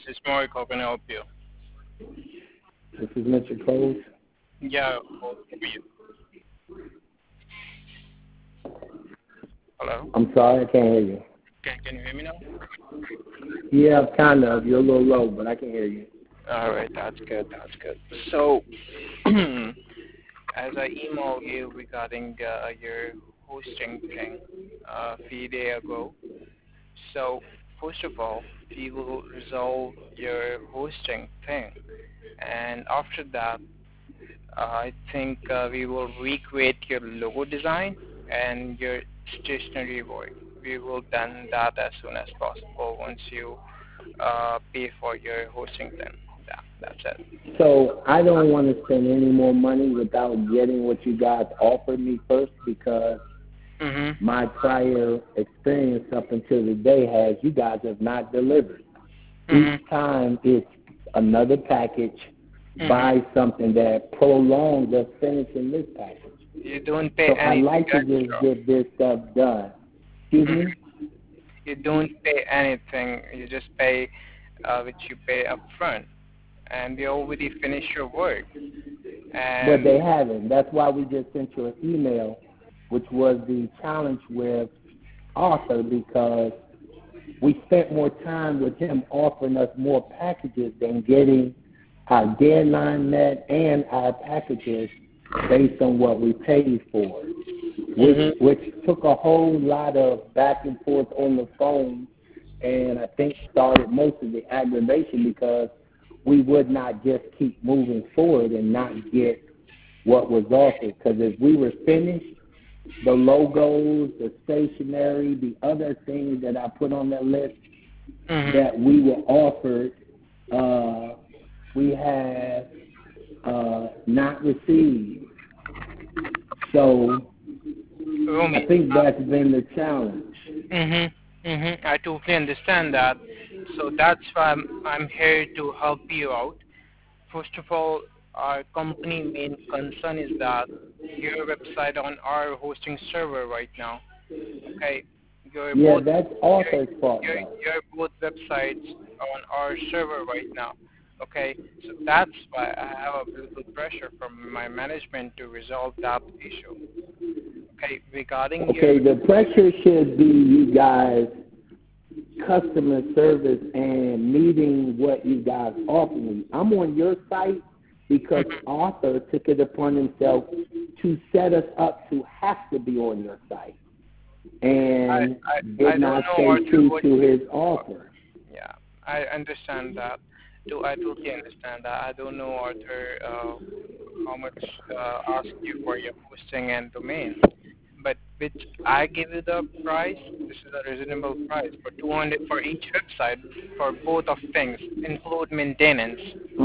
is Mark. How can I help you? This is Mr. Coles. Yeah, how are you? Hello? I'm sorry, I can't hear you. Can you hear me now? Yeah, kind of. You're a little low, but I can hear you. All right, that's good. That's good. So, as I emailed you regarding your hosting thing a few days ago, so first of all, we will resolve your hosting thing, and after that, I think we will recreate your logo design and your stationery work. We will done that as soon as possible once you pay for your hosting thing. That's it. So I don't want to spend any more money without getting what you guys offered me first, because Mhm. my prior experience up until today has you guys have not delivered. Mhm. Each time it's another package, Mhm. buy something that prolongs us finishing this package. You don't pay So I'd anything like to just extra. get this stuff done. Excuse Mhm. me? You don't pay anything. You just pay which you pay upfront, and we already finished your work. But And they haven't. That's why we just sent you an email, which was the challenge with Arthur, because we spent more time with him offering us more packages than getting our deadline met and our packages based on what we paid for, mhm. which took a whole lot of back and forth on the phone, and I think started most of the aggravation because we would not just keep moving forward and not get what was offered. Because if we were finished, the logos, the stationery, the other things that I put on that list Mhm. that we were offered, we have not received. So I Rumi. think that's been the challenge. Mhm. Mhm. I totally understand that. So that's why I'm here to help you out. First of all, our company main concern is that your website on our hosting server right now. Okay, your Yeah, both that's your Arthur's fault, your though. your both websites on our server right now. Okay, so that's why I have a little pressure from my management to resolve that issue. Okay, regarding your Okay, the pressure should be you guys customer service and meeting what you guys offer me. I'm on your site because Mhm. Arthur took it upon himself to set us up to have to be on your site I, and I did don't not know stay Arthur true what to you his offer. yeah, I understand that. I totally understand that. I don't know Arthur how much ask you for your hosting and domain. But which I give you the price, this is a reasonable price for 200 for each website for both of things, include maintenance.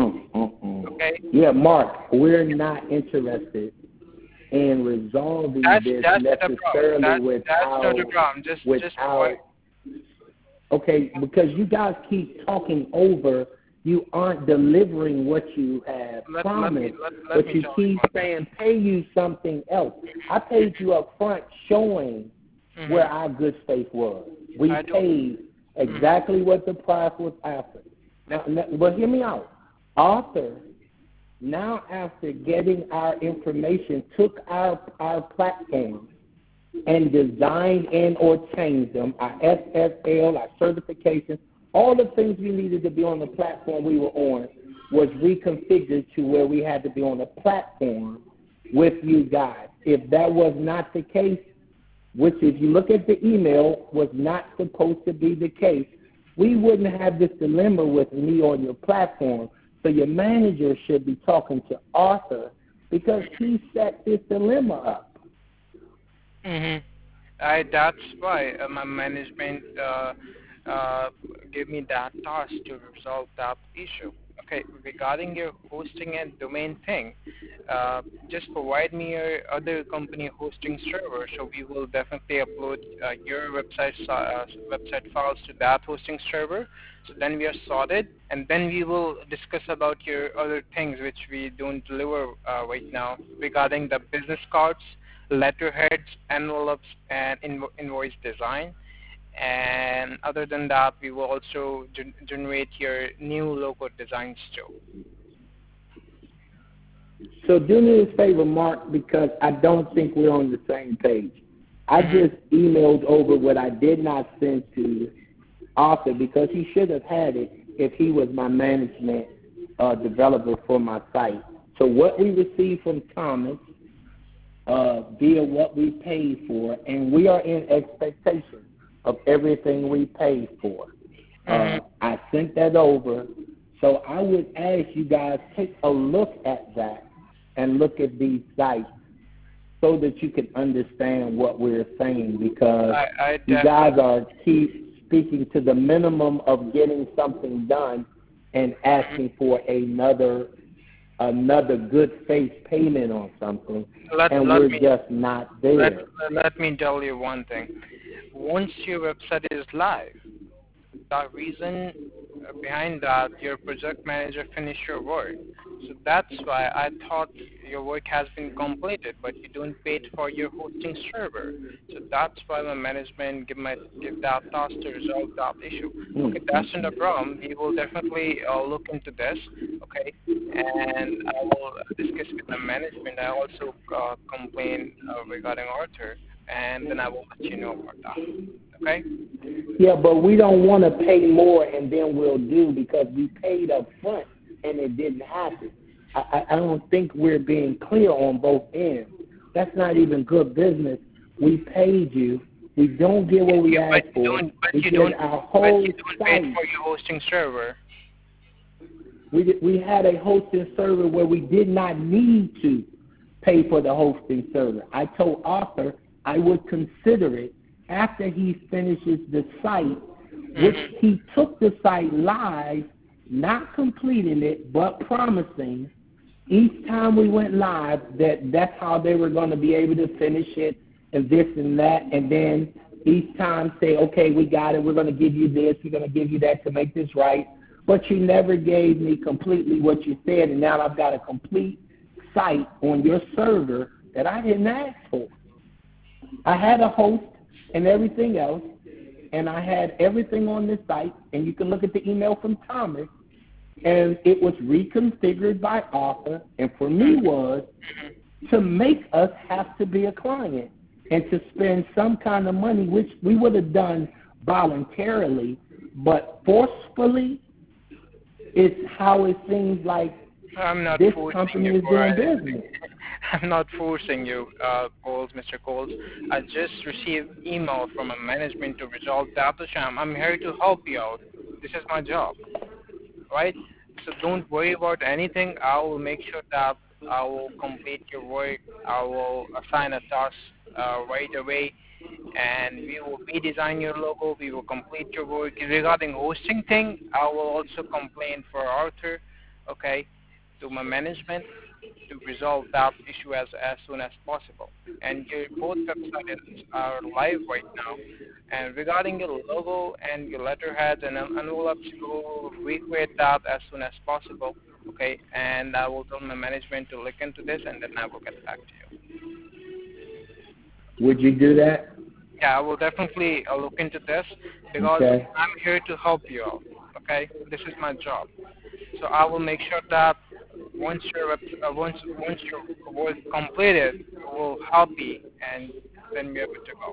Okay, Yeah, Mark, we're not interested in resolving this that's not a problem. necessarily That's not a problem. Just provide. without okay, because you guys keep talking over, you aren't delivering what you have promised, Let but me you tell you keep one thing. saying pay you something else. I paid you up front showing where Mhm. our good faith was. We I do. paid Mhm. exactly what the price was after. Now, but hear me out. Arthur, now after getting our information, took our platform and designed and or changed them, our SSL, our certification, all the things we needed to be on the platform we were on was reconfigured to where we had to be on a platform with you guys. If that was not the case, which if you look at the email was not supposed to be the case, we wouldn't have this dilemma with me on your platform. So your manager should be talking to Arthur because he set this dilemma up. Mhm. That's why my management uh, gave me that task to resolve that issue. Okay, regarding your hosting and domain thing, uh, just provide me your other company hosting server, so we will definitely upload your website files to that hosting server. So then we are sorted, and then we will discuss about your other things which we don't deliver right now regarding the business cards, letterheads, envelopes, and invoice design. And other than that, we will also generate your new logo designs too. So do me this favor, Mark, because I don't think we're on the same page. I just emailed over what I did not send to Arthur because he should have had it if he was my management developer for my site. So what we received from Thomas via what we paid for, and we are in expectation of everything we paid for. I sent that over. So I would ask you guys take a look at that and look at these sites so that you can understand what we're saying, because you guys are keep speaking to the minimum of getting something done and asking for another good faith payment on something, and we're just not there. Let me tell you one thing. Once your website is live, the reason behind that, your project manager finished your work. So that's why I thought your work has been completed, but you don't pay for your hosting server. So that's why my management give that task to resolve that issue. Okay, that's not a problem. We will definitely look into this. Okay, and I will discuss with the management. I also complain regarding Arthur, and then I will let you know about that. Okay. Yeah, but we don't want to pay more and then we'll do because we paid up front and it didn't happen. I don't think we're being clear on both ends. That's not even good business. We paid you. We don't get what we asked for. We did our whole site. Pay for your hosting server. We had a hosting server where we did not need to pay for the hosting server. I told Arthur I would consider it after he finishes the site, which he took the site live, not completing it, but promising each time we went live that's how they were going to be able to finish it and this and that, and then each time say, okay, we got it, we're going to give you this, we're going to give you that to make this right, but you never gave me completely what you said, and now I've got a complete site on your server that I didn't ask for. I had a host and everything else, and I had everything on this site, and you can look at the email from Thomas, and it was reconfigured by Arthur, and for me was to make us have to be a client and to spend some kind of money, which we would have done voluntarily, but forcefully is how it seems like this company is doing business. I'm not forcing you, Mr. Coles. I just received email from a management to resolve that issue. I'm here to help you out. This is my job, right? So don't worry about anything. I will make sure that I will complete your work. I will assign a task right away, and we will redesign your logo. We will complete your work. Regarding hosting thing, I will also complain for Arthur, okay, to my management to resolve that issue as soon as possible. And your both websites are live right now. And regarding your logo and your letterheads and envelopes, we will recreate that as soon as possible. Okay, and I will tell my management to look into this, and then I will get back to you. Would you do that? Yeah, I will definitely look into this because I'm here to help you out. Okay, this is my job. So I will make sure that once your work completed, we'll help you, and then we're good to go.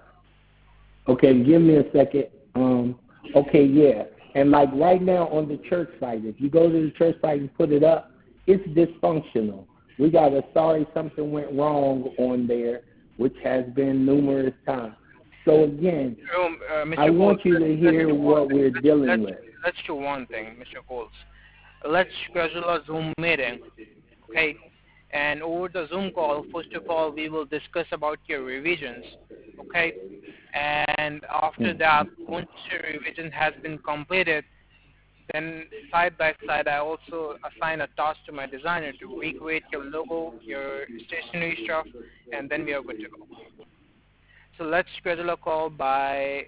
Okay, give me a second. Okay, yeah. And like right now on the church site, if you go to the church site and put it up, it's dysfunctional. We got a sorry something went wrong on there, which has been numerous times. So again, I want you to hear what we're dealing with. Let's do one thing, Mr. Coles. Let's schedule a Zoom meeting, okay? And over the Zoom call, first of all, we will discuss about your revisions, okay? And after that, once your revision has been completed, then side by side, I also assign a task to my designer to recreate your logo, your stationery stuff, and then we are good to go. So let's schedule a call by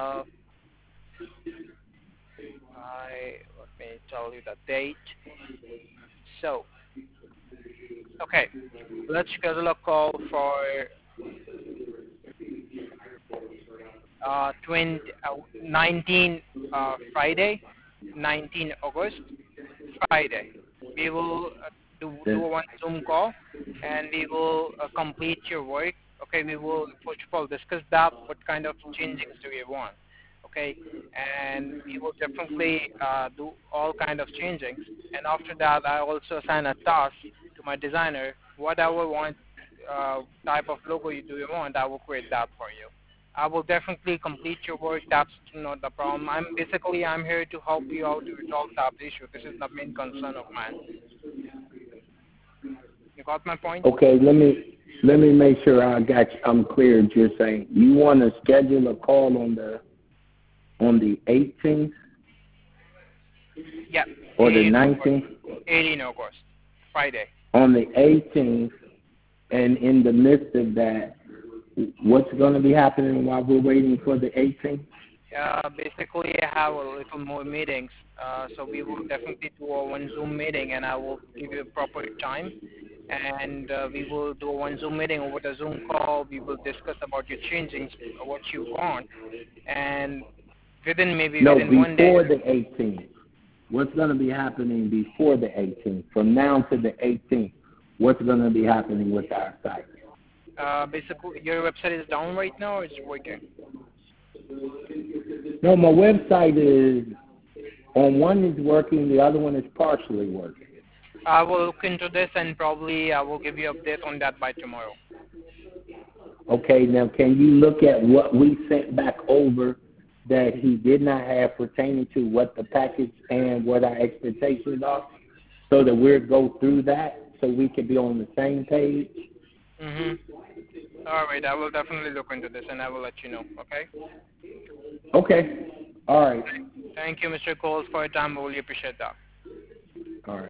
let me tell you the date. So, okay, let's schedule a call for 19 Friday, 19 August, Friday. We will do one Zoom call, and we will complete your work. Okay, we will first of all discuss that. What kind of changes do you want? Okay, and we will definitely do all kind of changings. And after that, I also assign a task to my designer. Whatever want type of logo you do you want, I will create that for you. I will definitely complete your work. That's not the problem. I'm here to help you out to resolve that issue. This is the main concern of mine. You got my point? Okay, let me make sure I'm clear. You're saying you want to schedule a call on the 18th Yeah. or the 18 August. 19th? 18 August. Friday. On the 18th, and in the midst of that, what's going to be happening while we're waiting for the 18th? Basically, I have a little more meetings. So we will definitely do a one Zoom meeting, and I will give you a proper time. And we will do one Zoom meeting over the Zoom call. We will discuss about your changing, what you want, and No, within one day. before the 18th. What's going to be happening before the 18th? From now to the 18th, what's going to be happening with our site? Basically, your website is down right now, or it's working? No, my website is, on one is working, the other one is partially working. I will look into this, and probably I will give you update on that by tomorrow. Okay, now can you look at what we sent back over that he did not have pertaining to what the package and what our expectations are, so that we'll go through that so we can be on the same page? All right, I will definitely look into this, and I will let you know, okay? Okay. All right. Thank you, Mr. Coles, for your time. I really appreciate that. All right.